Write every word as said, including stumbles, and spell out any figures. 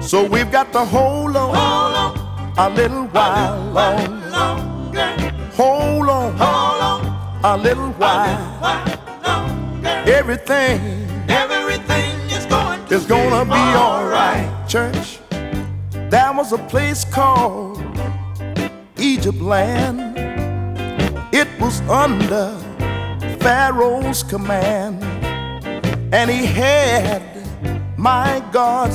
So we've got to hold on, hold on a little while longer. longer. Hold on, Hold on a little a while. little while longer. Everything Everything is going to is gonna be all alright. Church, there was a place called Egypt land. It was under Pharaoh's command, and he had, my God,